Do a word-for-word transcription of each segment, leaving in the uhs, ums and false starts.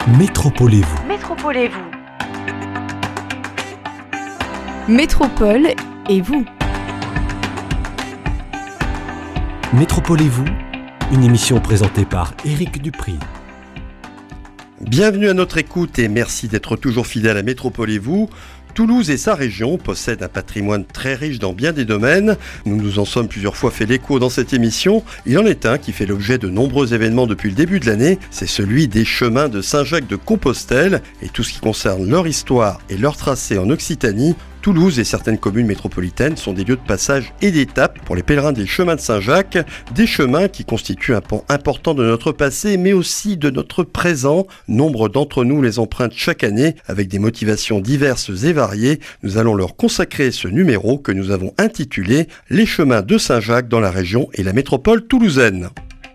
Métropolez-vous. Métropolez-vous. Métropole et vous. Métropolez-vous, une émission présentée par Éric Dupri. Bienvenue à notre écoute et merci d'être toujours fidèle à Métropolez-vous. Toulouse et sa région possèdent un patrimoine très riche dans bien des domaines. Nous nous en sommes plusieurs fois fait l'écho dans cette émission. Il en est un qui fait l'objet de nombreux événements depuis le début de l'année. C'est celui des chemins de Saint-Jacques-de-Compostelle et tout ce qui concerne leur histoire et leur tracé en Occitanie. Toulouse et certaines communes métropolitaines sont des lieux de passage et d'étape pour les pèlerins des chemins de Saint-Jacques, des chemins qui constituent un pan important de notre passé mais aussi de notre présent. Nombre d'entre nous les empruntent chaque année avec des motivations diverses et variées. Nous allons leur consacrer ce numéro que nous avons intitulé « Les chemins de Saint-Jacques dans la région et la métropole toulousaine ».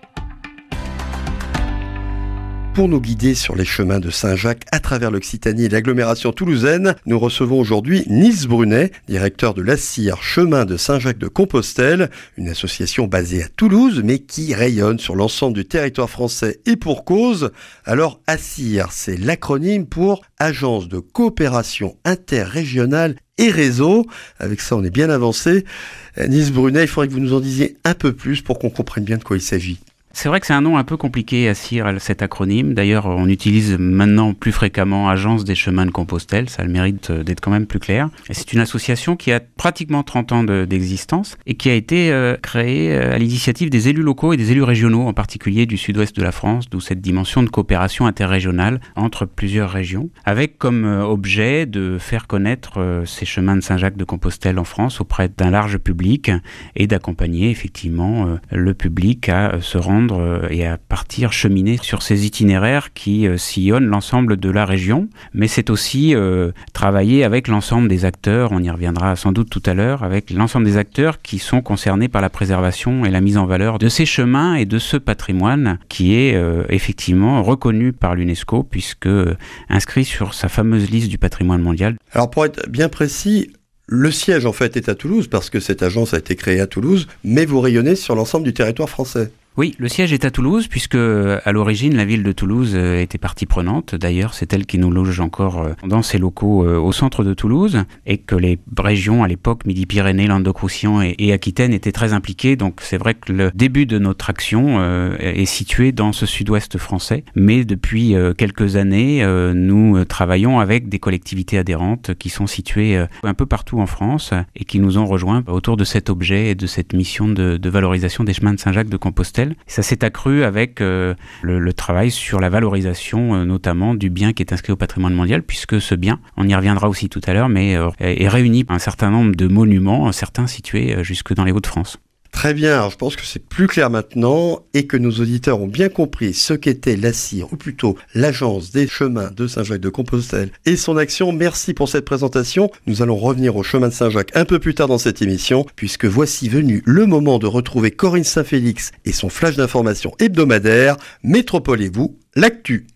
Pour nous guider sur les chemins de Saint-Jacques à travers l'Occitanie et l'agglomération toulousaine, nous recevons aujourd'hui Nils Brunet, directeur de l'A C I R Chemin de Saint-Jacques-de-Compostelle, une association basée à Toulouse mais qui rayonne sur l'ensemble du territoire français et pour cause. Alors A C I R, c'est l'acronyme pour Agence de coopération interrégionale et réseau. Avec ça, on est bien avancé. Nils Brunet, il faudrait que vous nous en disiez un peu plus pour qu'on comprenne bien de quoi il s'agit. C'est vrai que c'est un nom un peu compliqué à C I R, cet acronyme. D'ailleurs, on utilise maintenant plus fréquemment Agence des chemins de Compostelle. Ça a le mérite d'être quand même plus clair. Et c'est une association qui a pratiquement trente ans de, d'existence et qui a été euh, créée à l'initiative des élus locaux et des élus régionaux, en particulier du sud-ouest de la France, d'où cette dimension de coopération interrégionale entre plusieurs régions, avec comme euh, objet de faire connaître euh, ces chemins de Saint-Jacques-de-Compostelle en France auprès d'un large public et d'accompagner effectivement euh, le public à euh, se rendre et à partir cheminer sur ces itinéraires qui euh, sillonnent l'ensemble de la région. Mais c'est aussi euh, travailler avec l'ensemble des acteurs, on y reviendra sans doute tout à l'heure, avec l'ensemble des acteurs qui sont concernés par la préservation et la mise en valeur de ces chemins et de ce patrimoine qui est euh, effectivement reconnu par l'UNESCO puisque euh, inscrit sur sa fameuse liste du patrimoine mondial. Alors pour être bien précis, le siège en fait est à Toulouse parce que cette agence a été créée à Toulouse, mais vous rayonnez sur l'ensemble du territoire français. Oui, le siège est à Toulouse puisque à l'origine la ville de Toulouse était partie prenante. D'ailleurs, c'est elle qui nous loge encore dans ses locaux au centre de Toulouse et que les régions à l'époque Midi-Pyrénées, Languedoc-Roussillon et, et Aquitaine étaient très impliquées. Donc c'est vrai que le début de notre action euh, est situé dans ce sud-ouest français. Mais depuis euh, quelques années, euh, nous travaillons avec des collectivités adhérentes qui sont situées euh, un peu partout en France et qui nous ont rejoints autour de cet objet et de cette mission de, de valorisation des chemins de Saint-Jacques-de-Compostelle. Ça s'est accru avec euh, le, le travail sur la valorisation euh, notamment du bien qui est inscrit au patrimoine mondial puisque ce bien, on y reviendra aussi tout à l'heure, mais euh, est réuni un certain nombre de monuments, certains situés euh, jusque dans les Hauts-de-France. Très bien, alors je pense que c'est plus clair maintenant et que nos auditeurs ont bien compris ce qu'était l'A C I R, ou plutôt l'Agence des chemins de Saint-Jacques-de-Compostelle et son action. Merci pour cette présentation. Nous allons revenir au chemin de Saint-Jacques un peu plus tard dans cette émission, puisque voici venu le moment de retrouver Corinne Saint-Félix et son flash d'information hebdomadaire. Métropolez-vous, l'actu.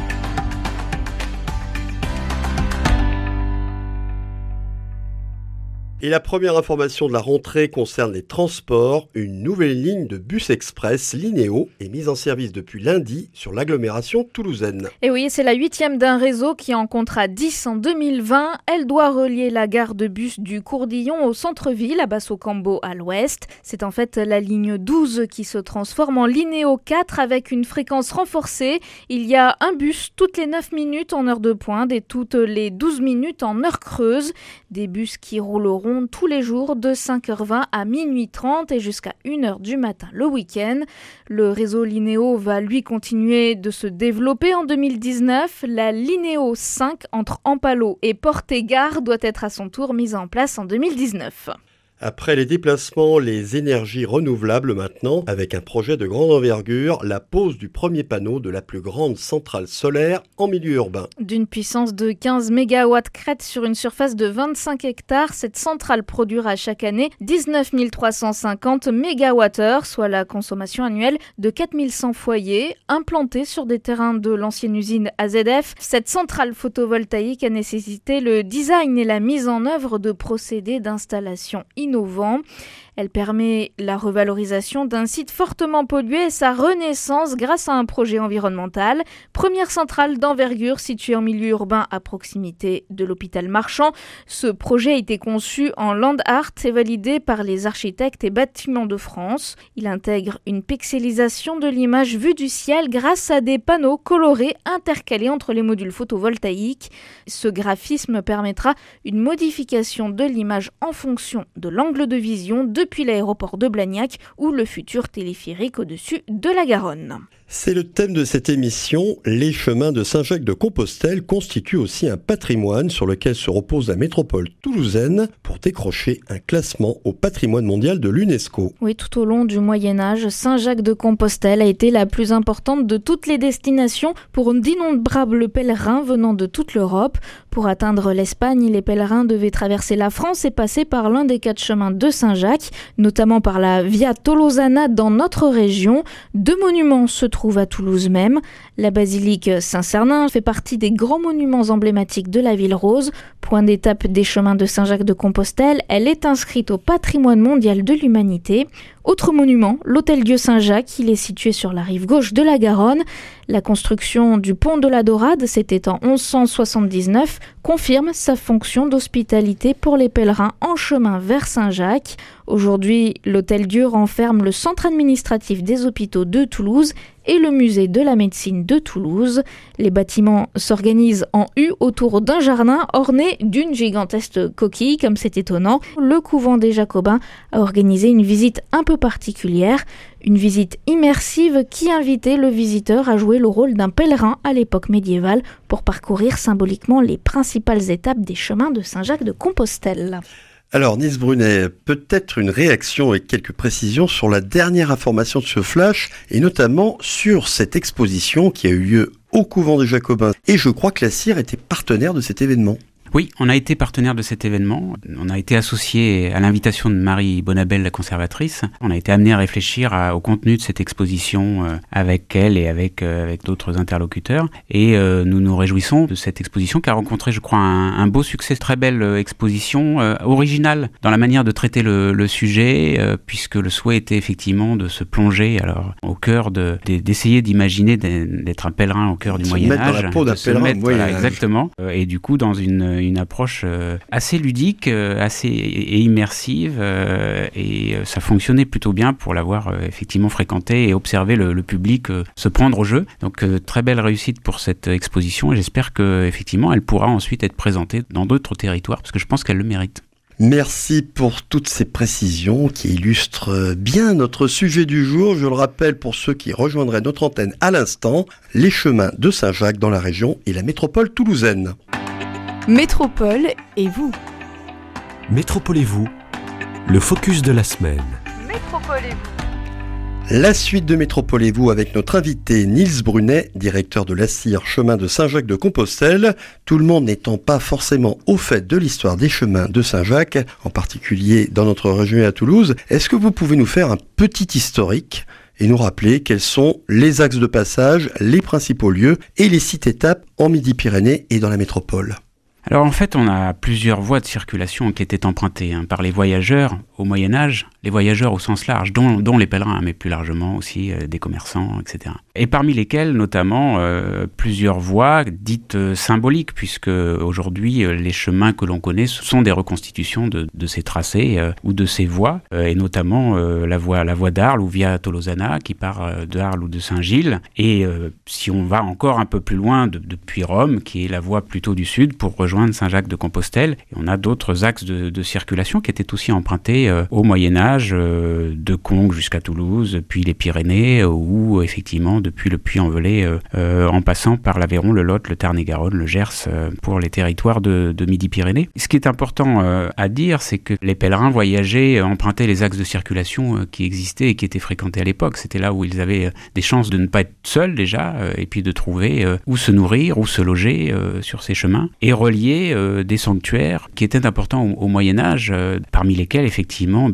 Et la première information de la rentrée concerne les transports. Une nouvelle ligne de bus express Linéo est mise en service depuis lundi sur l'agglomération toulousaine. Et oui, c'est la huitième d'un réseau qui en comptera dix en deux mille vingt. Elle doit relier la gare de bus du Courdillon au centre-ville, à Basso-Cambo à l'ouest. C'est en fait la ligne douze qui se transforme en Linéo quatre avec une fréquence renforcée. Il y a un bus toutes les neuf minutes en heure de pointe et toutes les douze minutes en heure creuse. Des bus qui rouleront tous les jours de cinq heures vingt à minuit trente et jusqu'à une heure du matin le week-end. Le réseau Linéo va lui continuer de se développer en deux mille dix-neuf. La Linéo cinq entre Ampalo et Portet-Gare doit être à son tour mise en place en deux mille dix-neuf. Après les déplacements, les énergies renouvelables maintenant, avec un projet de grande envergure, la pose du premier panneau de la plus grande centrale solaire en milieu urbain. D'une puissance de quinze mégawatts crête sur une surface de vingt-cinq hectares, cette centrale produira chaque année dix-neuf mille trois cent cinquante mégawattheures, soit la consommation annuelle de quatre mille cent foyers, implantée sur des terrains de l'ancienne usine A Z F. Cette centrale photovoltaïque a nécessité le design et la mise en œuvre de procédés d'installation innovants. Elle permet la revalorisation d'un site fortement pollué et sa renaissance grâce à un projet environnemental. Première centrale d'envergure située en milieu urbain à proximité de l'hôpital Marchand. Ce projet a été conçu en land art et validé par les architectes et bâtiments de France. Il intègre une pixelisation de l'image vue du ciel grâce à des panneaux colorés intercalés entre les modules photovoltaïques. Ce graphisme permettra une modification de l'image en fonction de l'angle de vision depuis l'aéroport de Blagnac ou le futur téléphérique au-dessus de la Garonne. C'est le thème de cette émission. Les chemins de Saint-Jacques-de-Compostelle constituent aussi un patrimoine sur lequel se repose la métropole toulousaine pour décrocher un classement au patrimoine mondial de l'UNESCO. Oui, tout au long du Moyen-Âge, Saint-Jacques-de-Compostelle a été la plus importante de toutes les destinations pour d'innombrables pèlerins venant de toute l'Europe. Pour atteindre l'Espagne, les pèlerins devaient traverser la France et passer par l'un des quatre chemins de Saint-Jacques, notamment par la Via Tolosana dans notre région. Deux monuments se trouvent à Toulouse même. La basilique Saint-Cernin fait partie des grands monuments emblématiques de la ville rose. Point d'étape des chemins de Saint-Jacques-de-Compostelle, elle est inscrite au patrimoine mondial de l'humanité. Autre monument, l'Hôtel-Dieu Saint-Jacques, il est situé sur la rive gauche de la Garonne. La construction du pont de la Dorade, c'était en onze cent soixante-dix-neuf, confirme sa fonction d'hospitalité pour les pèlerins en chemin vers Saint-Jacques. Aujourd'hui, l'Hôtel-Dieu renferme le centre administratif des hôpitaux de Toulouse et le musée de la médecine de Toulouse. Les bâtiments s'organisent en U autour d'un jardin orné d'une gigantesque coquille, comme c'est étonnant. Le couvent des Jacobins a organisé une visite un peu particulière, une visite immersive qui invitait le visiteur à jouer le rôle d'un pèlerin à l'époque médiévale pour parcourir symboliquement les principales étapes des chemins de Saint-Jacques-de-Compostelle. Alors Nils Brunet, peut-être une réaction et quelques précisions sur la dernière information de ce flash et notamment sur cette exposition qui a eu lieu au couvent des Jacobins. Et je crois que la C I R était partenaire de cet événement. Oui, on a été partenaire de cet événement. On a été associé à l'invitation de Marie Bonabel, la conservatrice. On a été amené à réfléchir à, au contenu de cette exposition euh, avec elle et avec, euh, avec d'autres interlocuteurs. Et euh, nous nous réjouissons de cette exposition qui a rencontré, je crois, un, un beau succès, très belle euh, exposition, euh, originale dans la manière de traiter le, le sujet, euh, puisque le souhait était effectivement de se plonger alors, au cœur, de, de, d'essayer d'imaginer d'être un pèlerin au cœur du Moyen-Âge. Se mettre dans la peau d'un pèlerin au Moyen-Âge. Voilà, exactement. Euh, et du coup, dans une une approche euh, assez ludique, euh, assez et immersive, euh, et euh, ça fonctionnait plutôt bien pour l'avoir euh, effectivement fréquenté et observé le, le public euh, se prendre au jeu. Donc euh, très belle réussite pour cette exposition et j'espère que effectivement elle pourra ensuite être présentée dans d'autres territoires parce que je pense qu'elle le mérite. Merci pour toutes ces précisions qui illustrent bien notre sujet du jour. Je le rappelle pour ceux qui rejoindraient notre antenne à l'instant, les chemins de Saint-Jacques dans la région et la métropole toulousaine. Métropole et vous. Métropole et vous, le focus de la semaine. Métropole et vous. La suite de Métropole et vous avec notre invité Nils Brunet, directeur de la C I R Chemin de Saint-Jacques-de-Compostelle. Tout le monde n'étant pas forcément au fait de l'histoire des chemins de Saint-Jacques, en particulier dans notre région et à Toulouse, est-ce que vous pouvez nous faire un petit historique et nous rappeler quels sont les axes de passage, les principaux lieux et les sites étapes en Midi-Pyrénées et dans la métropole ? Alors en fait, on a plusieurs voies de circulation qui étaient empruntées hein, par les voyageurs au Moyen-Âge, les voyageurs au sens large, dont, dont les pèlerins, mais plus largement aussi euh, des commerçants, et cetera. Et parmi lesquels, notamment, euh, plusieurs voies dites euh, symboliques, puisque aujourd'hui, euh, les chemins que l'on connaît sont des reconstitutions de, de ces tracés euh, ou de ces voies, euh, et notamment euh, la voie, la voie d'Arles ou Via Tolosana, qui part euh, de Arles ou de Saint-Gilles, et euh, si on va encore un peu plus loin, de, depuis Rome, qui est la voie plutôt du sud, pour rejoindre de Saint-Jacques-de-Compostelle. Et on a d'autres axes de, de circulation qui étaient aussi empruntés euh, au Moyen-Âge, euh, de Conques jusqu'à Toulouse, puis les Pyrénées, euh, ou effectivement depuis le Puy-en-Velay, euh, euh, en passant par l'Aveyron, le Lot, le Tarn-et-Garonne, le Gers, euh, pour les territoires de, de Midi-Pyrénées. Ce qui est important euh, à dire, c'est que les pèlerins voyageaient, euh, empruntaient les axes de circulation euh, qui existaient et qui étaient fréquentés à l'époque. C'était là où ils avaient euh, des chances de ne pas être seuls déjà, euh, et puis de trouver euh, où se nourrir, où se loger euh, sur ces chemins, et relier Euh, des sanctuaires qui étaient importants au, au Moyen-Âge, euh, parmi lesquels effectivement bien sûr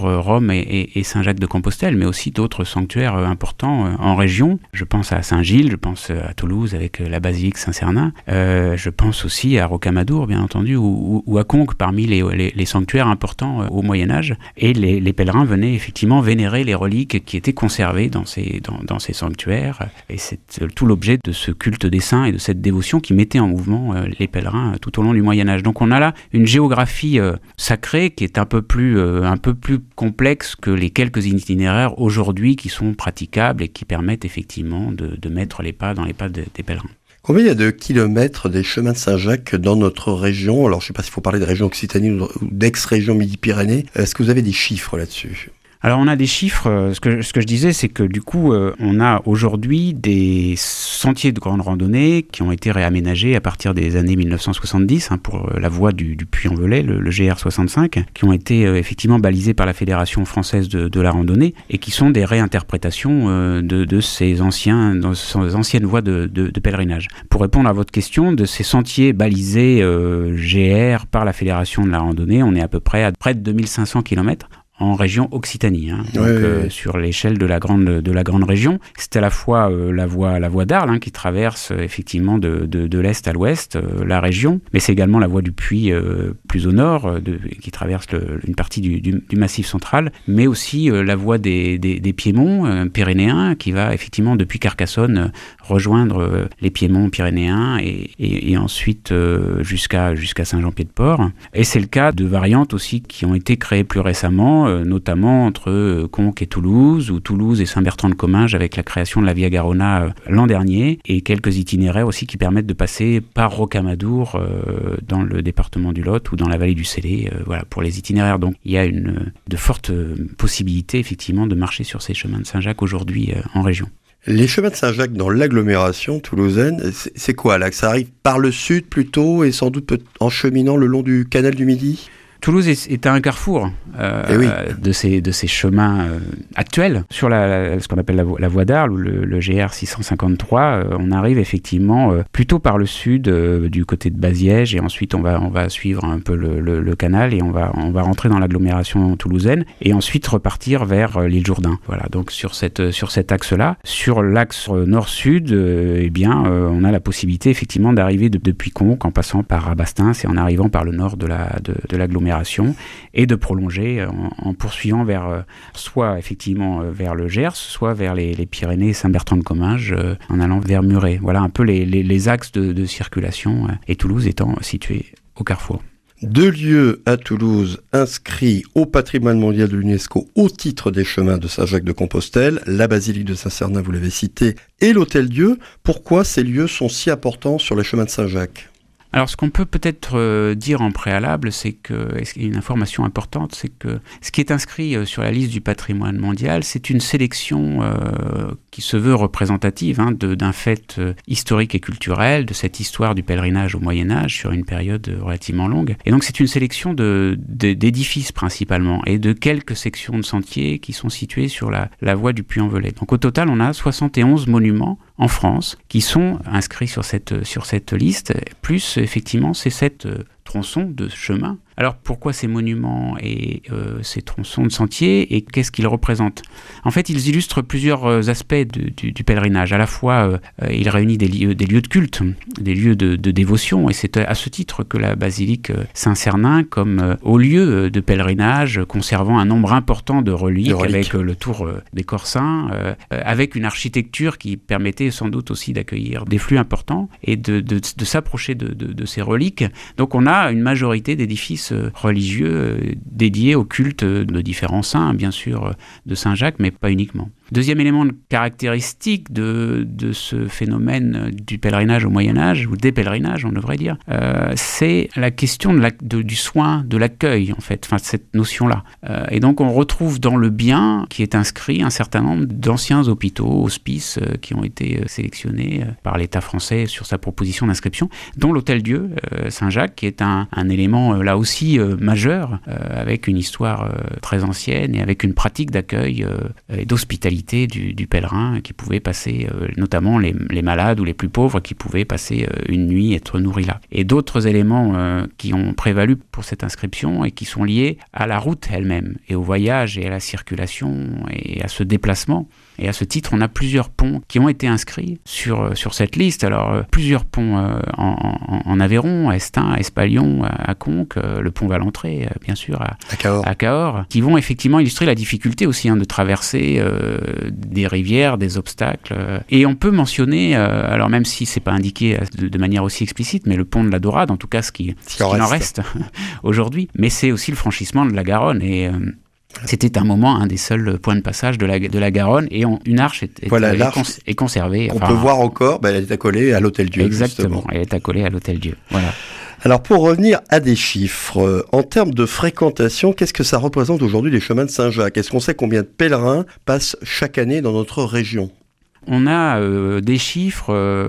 Rome et, et, et Saint-Jacques-de-Compostelle, mais aussi d'autres sanctuaires importants en région. Je pense à Saint-Gilles, je pense à Toulouse avec la basilique Saint-Cernin, euh, je pense aussi à Rocamadour, bien entendu, ou, ou à Conques, parmi les, les, les sanctuaires importants au Moyen-Âge. Et les, les pèlerins venaient effectivement vénérer les reliques qui étaient conservées dans ces, dans, dans ces sanctuaires. Et c'est tout l'objet de ce culte des saints et de cette dévotion qui mettait en mouvement euh, les pèlerins tout au long du Moyen-Âge. Donc on a là une géographie euh, sacrée qui est un peu plus, euh, un peu plus complexe que les quelques itinéraires aujourd'hui qui sont praticables et qui permettent effectivement de, de mettre les pas dans les pas de, des pèlerins. Combien il y a de kilomètres des chemins de Saint-Jacques dans notre région? Alors je ne sais pas s'il faut parler de région Occitanie ou d'ex-région Midi-Pyrénées. Est-ce que vous avez des chiffres là-dessus? Alors on a des chiffres, ce que, ce que je disais c'est que du coup euh, on a aujourd'hui des sentiers de grande randonnée qui ont été réaménagés à partir des années mille neuf cent soixante-dix hein, pour la voie du, du Puy-en-Velay, le, le G R soixante-cinq, qui ont été euh, effectivement balisés par la Fédération française de, de la randonnée et qui sont des réinterprétations euh, de, de ces, anciens, de ces anciennes voies de, de, de pèlerinage. Pour répondre à votre question, de ces sentiers balisés euh, G R par la Fédération de la randonnée, on est à peu près à près de deux mille cinq cents kilomètres. En région Occitanie, hein. Donc, oui, euh, oui. sur l'échelle de la grande de la grande région, c'est à la fois euh, la voie la voie d'Arles hein, qui traverse euh, effectivement de, de de l'est à l'ouest euh, la région, mais c'est également la voie du Puy euh, plus au nord euh, de, qui traverse le, une partie du, du, du Massif central, mais aussi euh, la voie des des, des Piémonts euh, pyrénéens qui va effectivement depuis Carcassonne euh, rejoindre euh, les Piémonts pyrénéens et et, et ensuite euh, jusqu'à jusqu'à Saint-Jean-Pied-de-Port. Et c'est le cas de variantes aussi qui ont été créées plus récemment, notamment entre Conques et Toulouse, ou Toulouse et Saint-Bertrand-de-Comminges avec la création de la Via Garona l'an dernier, et quelques itinéraires aussi qui permettent de passer par Rocamadour euh, dans le département du Lot ou dans la vallée du Célé, euh, voilà, pour les itinéraires. Donc il y a une, de fortes possibilités effectivement de marcher sur ces chemins de Saint-Jacques aujourd'hui euh, en région. Les chemins de Saint-Jacques dans l'agglomération toulousaine, c'est, c'est quoi là? Que ça arrive par le sud plutôt et sans doute peut- en cheminant le long du canal du Midi? Toulouse est, est à un carrefour euh, eh oui. de, ces, de ces chemins euh, actuels. Sur la, la, ce qu'on appelle la, la voie d'Arles, ou le, le G R six cent cinquante-trois, euh, on arrive effectivement euh, plutôt par le sud, euh, du côté de Baziège, et ensuite on va, on va suivre un peu le, le, le canal, et on va, on va rentrer dans l'agglomération toulousaine, et ensuite repartir vers euh, l'île Jourdain. Voilà, donc sur, cette, sur cet axe-là. Sur l'axe nord-sud, euh, eh bien, euh, on a la possibilité effectivement d'arriver de, depuis Conques, en passant par Rabastens, et en arrivant par le nord de, la, de, de l'agglomération, et de prolonger en, en poursuivant vers euh, soit effectivement euh, vers le Gers, soit vers les, les Pyrénées, Saint-Bertrand-de-Comminges, euh, en allant vers Muret. Voilà un peu les, les, les axes de, de circulation, euh, et Toulouse étant située au carrefour. Deux lieux à Toulouse inscrits au patrimoine mondial de l'UNESCO au titre des chemins de Saint-Jacques-de-Compostelle, la basilique de Saint-Cernin, vous l'avez cité, et l'Hôtel-Dieu. Pourquoi ces lieux sont si importants sur les chemins de Saint-Jacques ? Alors, ce qu'on peut peut-être euh, dire en préalable, c'est que, et c'est une information importante, c'est que ce qui est inscrit euh, sur la liste du patrimoine mondial, c'est une sélection euh, qui se veut représentative hein, de, d'un fait euh, historique et culturel, de cette histoire du pèlerinage au Moyen-Âge sur une période euh, relativement longue. Et donc, c'est une sélection de, de, d'édifices principalement, et de quelques sections de sentiers qui sont situées sur la, la voie du Puy-en-Velay. Donc, au total, on a soixante et onze monuments en France qui sont inscrits sur cette, sur cette liste, plus effectivement ces sept euh, tronçons de chemin. Alors pourquoi ces monuments et euh, ces tronçons de sentiers, et qu'est-ce qu'ils représentent ? En fait, ils illustrent plusieurs aspects de, du, du pèlerinage. À la fois, euh, ils réunissent des lieux, des lieux de culte, des lieux de, de dévotion, et c'est à ce titre que la basilique Saint-Cernin, comme euh, haut lieu de pèlerinage, conservant un nombre important de reliques, de reliques. avec euh, le tour euh, des corps saints, euh, avec une architecture qui permettait sans doute aussi d'accueillir des flux importants et de, de, de s'approcher de, de, de ces reliques. Donc on a une majorité d'édifices religieux dédiés au culte de différents saints, bien sûr de Saint-Jacques, mais pas uniquement. Deuxième élément caractéristique de, de ce phénomène du pèlerinage au Moyen-Âge, ou des pèlerinages on devrait dire, euh, c'est la question de la, de, du soin, de l'accueil en fait, enfin cette notion-là. Euh, et donc on retrouve dans le bien qui est inscrit un certain nombre d'anciens hôpitaux, hospices euh, qui ont été sélectionnés euh, par l'État français sur sa proposition d'inscription, dont l'Hôtel-Dieu euh, Saint-Jacques, qui est un, un élément euh, là aussi euh, majeur, euh, avec une histoire euh, très ancienne et avec une pratique d'accueil euh, et d'hospitalité qualité du, du pèlerin qui pouvait passer, euh, notamment les, les malades ou les plus pauvres qui pouvaient passer euh, une nuit, être nourris là. Et d'autres éléments euh, qui ont prévalu pour cette inscription et qui sont liés à la route elle-même et au voyage et à la circulation et à ce déplacement. Et à ce titre, on a plusieurs ponts qui ont été inscrits sur, sur cette liste. Alors, euh, plusieurs ponts euh, en, en, en Aveyron, à Estaing, à Espalion, à, à Conques, euh, le pont Valentré, euh, bien sûr, à, à, Cahors. à Cahors, qui vont effectivement illustrer la difficulté aussi hein, de traverser euh, des rivières, des obstacles. Euh, et on peut mentionner, euh, alors même si c'est pas indiqué de, de manière aussi explicite, mais le pont de la Dorade, en tout cas ce qui, ce qui en reste, reste aujourd'hui. Mais c'est aussi le franchissement de la Garonne et... Euh, C'était un moment, un des seuls points de passage de la, de la Garonne, et on, une arche est, est, voilà, est, l'arche cons, est conservée. On enfin, peut voir encore, bah, elle est accolée à l'Hôtel-Dieu. Exactement, justement. Elle est accolée à l'Hôtel-Dieu. Voilà. Alors pour revenir à des chiffres, en termes de fréquentation, qu'est-ce que ça représente aujourd'hui les chemins de Saint-Jacques ? Est-ce qu'on sait combien de pèlerins passent chaque année dans notre région ? On a euh, des chiffres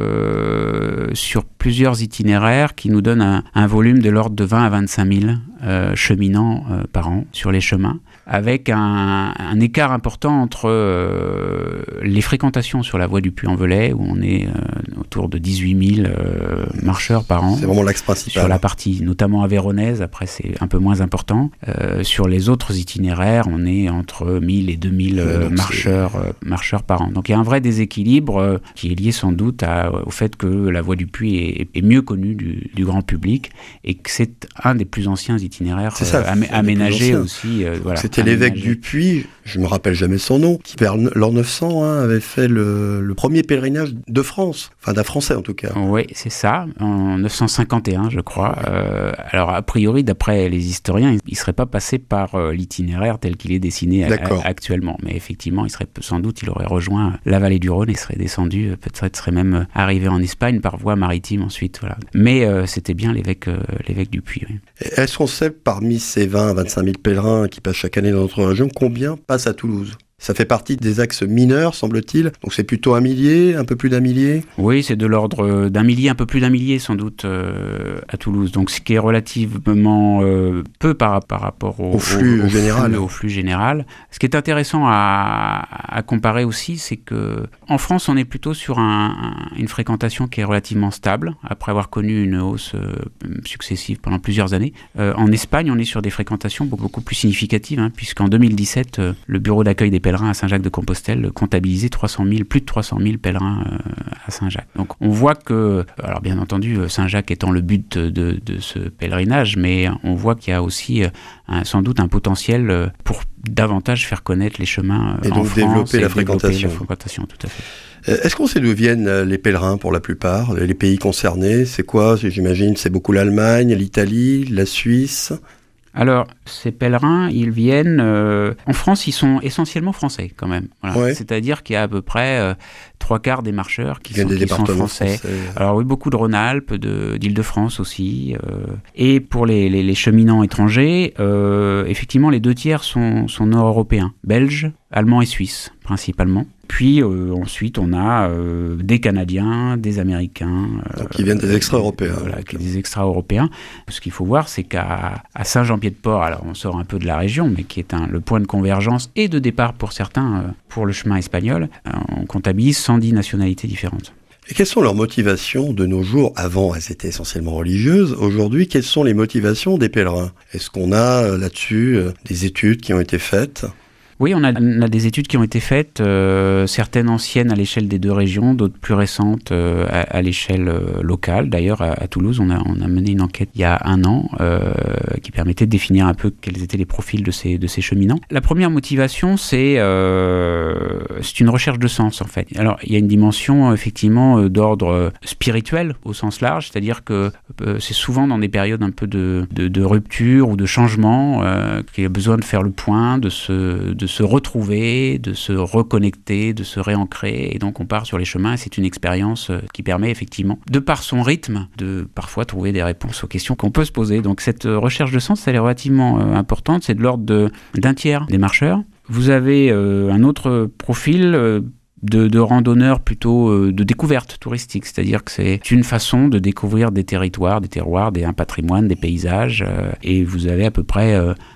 euh, sur plusieurs itinéraires qui nous donnent un, un volume de l'ordre de vingt à vingt-cinq mille euh, cheminants euh, par an sur les chemins, avec un, un écart important entre euh, les fréquentations sur la voie du Puy-en-Velay, où on est euh, autour de dix-huit mille euh, marcheurs par an. C'est vraiment l'axe principal. Sur la partie notamment avéronaise, après c'est un peu moins important. Euh, sur les autres itinéraires, on est entre mille et deux mille euh, marcheurs, euh, marcheurs par an. Donc il y a un vrai déséquilibre euh, qui est lié sans doute à, au fait que la voie du Puy est, est mieux connue du, du grand public et que c'est un des plus anciens itinéraires ça, euh, amé- aménagés aussi. Euh, voilà, C'était l'évêque du Puy, je me rappelle jamais son nom, qui vers l'an neuf cents hein, avait fait le, le premier pèlerinage de France, enfin d'un Français en tout cas. Oui, c'est ça, en neuf cent cinquante et un je crois. Euh, alors a priori, d'après les historiens, il ne serait pas passé par euh, l'itinéraire tel qu'il est dessiné a, a, actuellement, mais effectivement, il serait sans doute, il aurait rejoint la vallée du Rhône et serait descendu, peut-être serait même arrivé en Espagne par voie maritime ensuite. Voilà. Mais euh, c'était bien l'évêque, euh, l'évêque du Puy. Oui. Est-ce qu'on sait parmi ces vingt à vingt-cinq mille pèlerins qui passent chaque année dans notre région, combien passent à Toulouse ? Ça fait partie des axes mineurs, semble-t-il. Donc c'est plutôt un millier, un peu plus d'un millier ? Oui, c'est de l'ordre d'un millier, un peu plus d'un millier sans doute euh, à Toulouse. Donc ce qui est relativement euh, peu par, par rapport au, au, flux, au, au, général. Flux, au flux général. Ce qui est intéressant à, à comparer aussi, c'est que en France, on est plutôt sur un, un, une fréquentation qui est relativement stable, après avoir connu une hausse euh, successive pendant plusieurs années. Euh, en Espagne, on est sur des fréquentations beaucoup, beaucoup plus significatives, hein, puisqu'en deux mille dix-sept, euh, le bureau d'accueil des pèlerins à Saint-Jacques-de-Compostelle comptabilisait trois cent mille, plus de trois cent mille pèlerins euh, à Saint-Jacques. Donc on voit que, alors bien entendu, Saint-Jacques étant le but de, de ce pèlerinage, mais on voit qu'il y a aussi euh, un, sans doute un potentiel euh, pour davantage faire connaître les chemins euh, et en donc France développer et la développer fréquentation. la fréquentation, tout à fait. Est-ce qu'on sait d'où viennent les pèlerins pour la plupart, les pays concernés ? C'est quoi ? J'imagine c'est beaucoup l'Allemagne, l'Italie, la Suisse ? Alors, ces pèlerins, ils viennent... Euh, en France, ils sont essentiellement français, quand même. Voilà. Ouais. C'est-à-dire qu'il y a à peu près euh, trois quarts des marcheurs qui, sont, des qui sont français. français. Alors oui, beaucoup de Rhône-Alpes, de, d'Île-de-France aussi. Euh, et pour les, les, les cheminants étrangers, euh, effectivement, les deux tiers sont, sont nord-européens. Belges, allemands et suisses, principalement. Puis euh, ensuite, on a euh, des Canadiens, des Américains. Euh, Donc, qui viennent des extra-européens. Voilà, des extra-européens. Ce qu'il faut voir, c'est qu'à à Saint-Jean-Pied-de-Port, alors on sort un peu de la région, mais qui est un, le point de convergence et de départ pour certains, euh, pour le chemin espagnol, euh, on comptabilise cent dix nationalités différentes. Et quelles sont leurs motivations de nos jours ? Avant, elles étaient essentiellement religieuses. Aujourd'hui, quelles sont les motivations des pèlerins ? Est-ce qu'on a là-dessus des études qui ont été faites ? Oui, on a, on a des études qui ont été faites, euh, certaines anciennes à l'échelle des deux régions, d'autres plus récentes euh, à, à l'échelle euh, locale. D'ailleurs, à, à Toulouse, on a, on a mené une enquête il y a un an euh, qui permettait de définir un peu quels étaient les profils de ces, de ces cheminants. La première motivation, c'est, euh, c'est une recherche de sens, en fait. Alors, il y a une dimension, effectivement, d'ordre spirituel au sens large, c'est-à-dire que euh, c'est souvent dans des périodes un peu de, de, de rupture ou de changement euh, qu'il y a besoin de faire le point, de se... De de se retrouver, de se reconnecter, de se réancrer, et donc on part sur les chemins, et c'est une expérience qui permet effectivement, de par son rythme, de parfois trouver des réponses aux questions qu'on peut se poser. Donc cette recherche de sens, elle est relativement euh, importante, c'est de l'ordre de, d'un tiers des marcheurs. Vous avez euh, un autre profil euh, De, de randonneurs plutôt euh, de découverte touristique, c'est-à-dire que c'est une façon de découvrir des territoires, des terroirs, des, un patrimoine, des paysages, euh, et vous avez à peu près euh,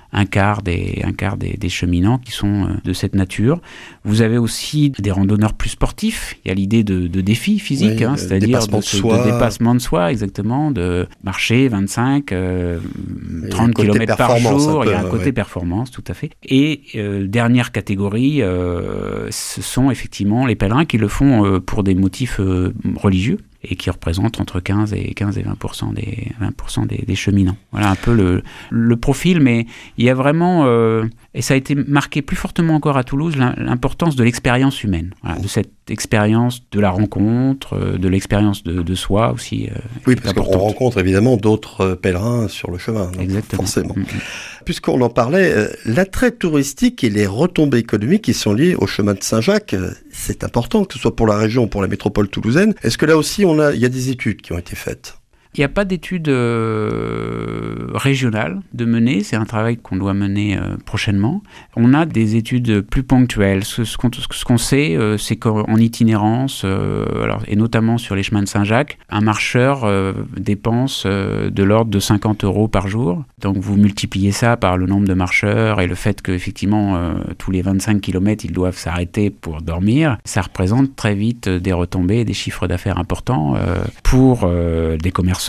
un quart des, un quart des, des cheminants qui sont euh, de cette nature. Vous avez aussi des randonneurs plus sportifs. Il y a l'idée de, de défis physiques, oui, hein, c'est-à-dire dépassement de, de, soi. de dépassement de soi, exactement, de marcher vingt-cinq, euh, trente kilomètres par jour. Peu, il y a un côté ouais. performance, tout à fait. Et euh, dernière catégorie, euh, ce sont effectivement les pèlerins qui le font euh, pour des motifs euh, religieux, et qui représente entre quinze et vingt pour cent des, vingt pour cent des, des cheminants. Voilà un peu le, le profil, mais il y a vraiment, euh, et ça a été marqué plus fortement encore à Toulouse, l'importance de l'expérience humaine, voilà, de cette expérience de la rencontre, de l'expérience de, de soi aussi. Euh, oui, parce qu'on rencontre évidemment d'autres pèlerins sur le chemin, donc exactement. Forcément. Mm-hmm. Puisqu'on en parlait, euh, l'attrait touristique et les retombées économiques qui sont liées au chemin de Saint-Jacques, euh, c'est important, que ce soit pour la région ou pour la métropole toulousaine. Est-ce que là aussi, on a, il y a des études qui ont été faites ? Il n'y a pas d'études euh, régionales de mener, c'est un travail qu'on doit mener euh, prochainement. On a des études plus ponctuelles. Ce, ce, qu'on, ce qu'on sait, euh, c'est qu'en itinérance, euh, alors, et notamment sur les chemins de Saint-Jacques, un marcheur euh, dépense euh, de l'ordre de cinquante euros par jour. Donc vous multipliez ça par le nombre de marcheurs et le fait qu'effectivement, euh, tous les vingt-cinq kilomètres, ils doivent s'arrêter pour dormir. Ça représente très vite des retombées et des chiffres d'affaires importants euh, pour euh, des commerçants,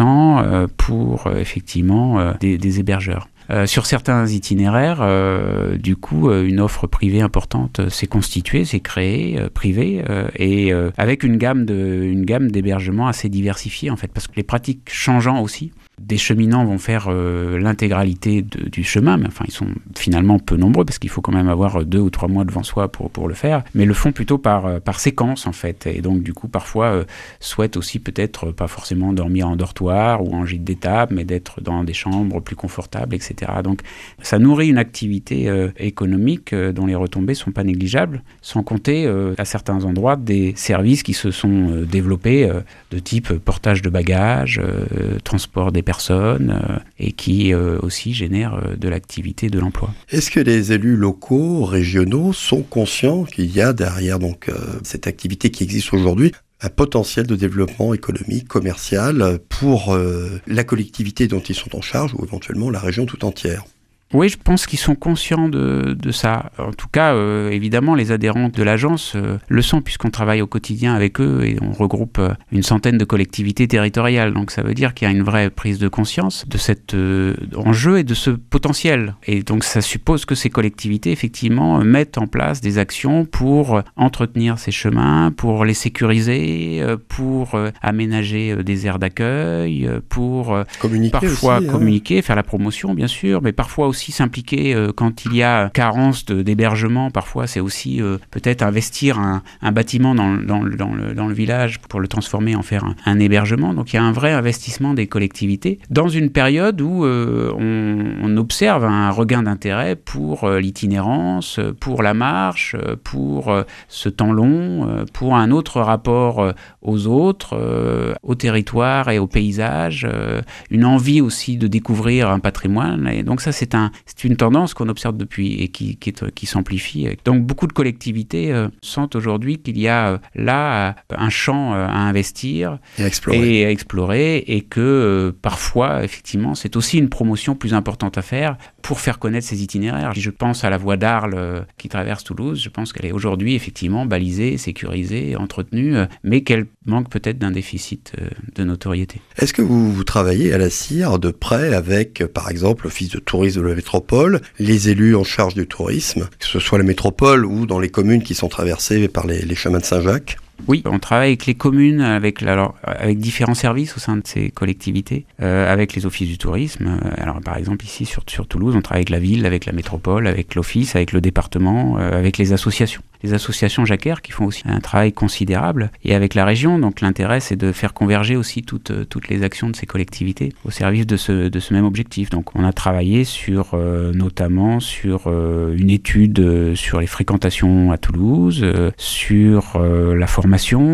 pour euh, effectivement euh, des, des hébergeurs. Euh, sur certains itinéraires, euh, du coup, euh, une offre privée importante s'est constituée, s'est créée, euh, privée, euh, et euh, avec une gamme de, une gamme d'hébergements assez diversifiée en fait, parce que les pratiques changeant aussi. Des cheminants vont faire euh, l'intégralité de, du chemin, mais enfin ils sont finalement peu nombreux parce qu'il faut quand même avoir deux ou trois mois devant soi pour, pour le faire, mais le font plutôt par, par séquence en fait, et donc du coup parfois euh, souhaitent aussi peut-être pas forcément dormir en dortoir ou en gîte d'étape, mais d'être dans des chambres plus confortables, et cetera. Donc ça nourrit une activité euh, économique euh, dont les retombées sont pas négligeables, sans compter euh, à certains endroits des services qui se sont euh, développés euh, de type portage de bagages, euh, transport des personnes euh, et qui euh, aussi génèrent euh, de l'activité, de l'emploi. Est-ce que les élus locaux, régionaux sont conscients qu'il y a derrière donc, euh, cette activité qui existe aujourd'hui un potentiel de développement économique, commercial pour euh, la collectivité dont ils sont en charge ou éventuellement la région tout entière ? Oui, je pense qu'ils sont conscients de, de ça. En tout cas, euh, évidemment, les adhérents de l'agence euh, le sont puisqu'on travaille au quotidien avec eux et on regroupe euh, une centaine de collectivités territoriales. Donc ça veut dire qu'il y a une vraie prise de conscience de cet euh, enjeu et de ce potentiel. Et donc ça suppose que ces collectivités, effectivement, mettent en place des actions pour entretenir ces chemins, pour les sécuriser, euh, pour euh, aménager euh, des aires d'accueil, euh, pour euh, communiquer parfois aussi, hein. communiquer, faire la promotion, bien sûr, mais parfois aussi s'impliquer euh, quand il y a carence de, d'hébergement. Parfois, c'est aussi euh, peut-être investir un, un bâtiment dans, dans, dans, le, dans le village pour le transformer en faire un, un hébergement. Donc, il y a un vrai investissement des collectivités dans une période où euh, on, on observe un regain d'intérêt pour euh, l'itinérance, pour la marche, pour euh, ce temps long, euh, pour un autre rapport euh, aux autres, euh, au territoire et au paysage, euh, une envie aussi de découvrir un patrimoine. Et donc, ça, c'est un C'est une tendance qu'on observe depuis et qui, qui, est, qui s'amplifie. Donc beaucoup de collectivités euh, sentent aujourd'hui qu'il y a euh, là un champ euh, à investir et à explorer, et, à explorer, et que euh, parfois, effectivement, c'est aussi une promotion plus importante à faire pour faire connaître ces itinéraires. Je pense à la voie d'Arles euh, qui traverse Toulouse. Je pense qu'elle est aujourd'hui effectivement balisée, sécurisée, entretenue, euh, mais qu'elle manque peut-être d'un déficit euh, de notoriété. Est-ce que vous, vous travaillez à la C I R de près avec, par exemple, l'Office de tourisme de la métropole, les élus en charge du tourisme, que ce soit la métropole ou dans les communes qui sont traversées par les, les chemins de Saint-Jacques ? Oui, on travaille avec les communes, avec, alors, avec différents services au sein de ces collectivités, euh, avec les offices du tourisme. Alors, par exemple, ici, sur, sur Toulouse, on travaille avec la ville, avec la métropole, avec l'office, avec le département, euh, avec les associations. Les associations jacquaires qui font aussi un travail considérable, et avec la région. Donc, l'intérêt, c'est de faire converger aussi toutes, toutes les actions de ces collectivités au service de ce, de ce même objectif. Donc, on a travaillé sur, euh, notamment sur euh, une étude euh, sur les fréquentations à Toulouse, euh, sur euh, la formation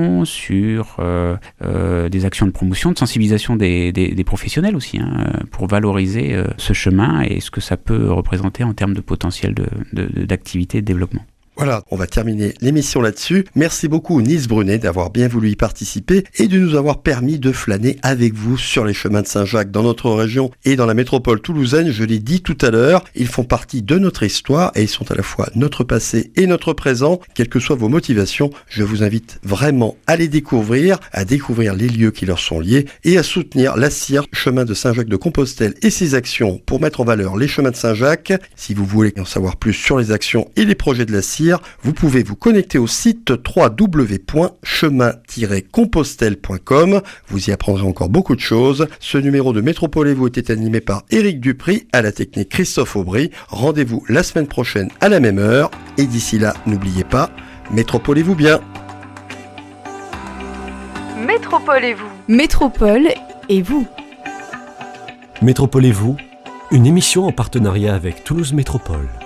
sur euh, euh, des actions de promotion, de sensibilisation des, des, des professionnels aussi, hein, pour valoriser euh, ce chemin et ce que ça peut représenter en termes de potentiel de, de, d'activité et de développement. Voilà, on va terminer l'émission là-dessus. Merci beaucoup Nice Brunet d'avoir bien voulu y participer et de nous avoir permis de flâner avec vous sur les chemins de Saint-Jacques dans notre région et dans la métropole toulousaine. Je l'ai dit tout à l'heure, ils font partie de notre histoire et ils sont à la fois notre passé et notre présent. Quelles que soient vos motivations, je vous invite vraiment à les découvrir, à découvrir les lieux qui leur sont liés et à soutenir la C I R, chemin de Saint-Jacques de Compostelle et ses actions pour mettre en valeur les chemins de Saint-Jacques. Si vous voulez en savoir plus sur les actions et les projets de la C I R, vous pouvez vous connecter au site w w w point chemin tiret compostelle point com. Vous y apprendrez encore beaucoup de choses. Ce numéro de Métropolez-vous était animé par Éric Dupry, à la technique Christophe Aubry. Rendez-vous la semaine prochaine à la même heure. Et d'ici là, n'oubliez pas, métropolez-vous bien. Métropolez-vous. Métropole et vous. Métropolez-vous, une émission en partenariat avec Toulouse Métropole.